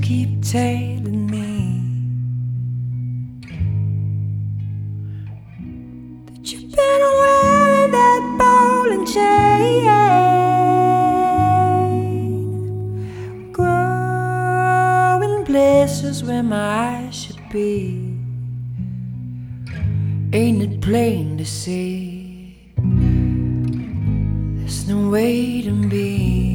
keep telling me that you've been wearing that ball and chain, growing places where my eyes should be. Ain't it plain to see there's no way to be?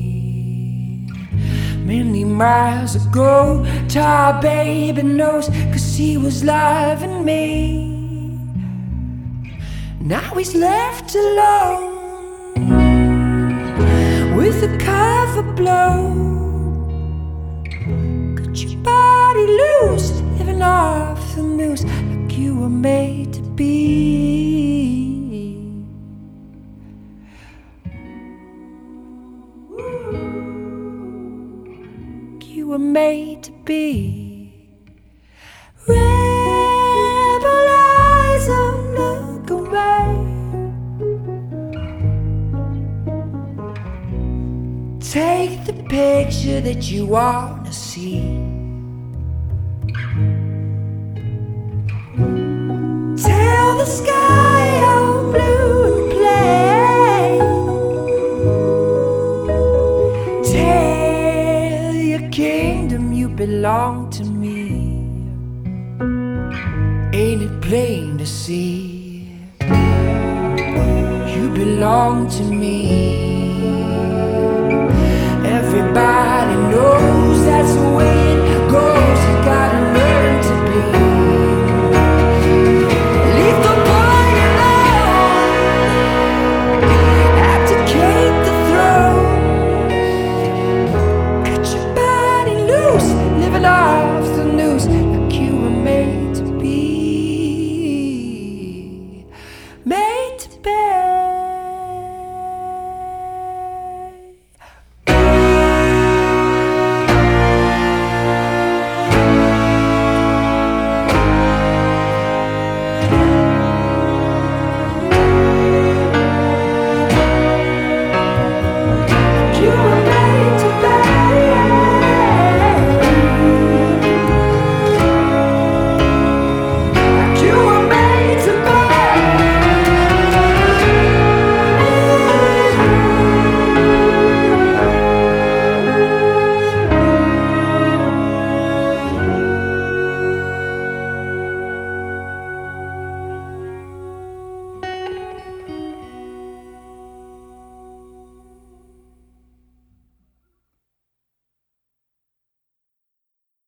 Many miles ago, our baby knows, 'cause he was loving me. Now he's left alone with the cover blown. Cut your body loose, living off the news like you were made to be. You were made to be. Rebel eyes, don't look away. Take the picture that you wanna see. Tell the sky how blue and plain. Tell your kingdom you belong to me. Ain't it plain to see? You belong to me. Everybody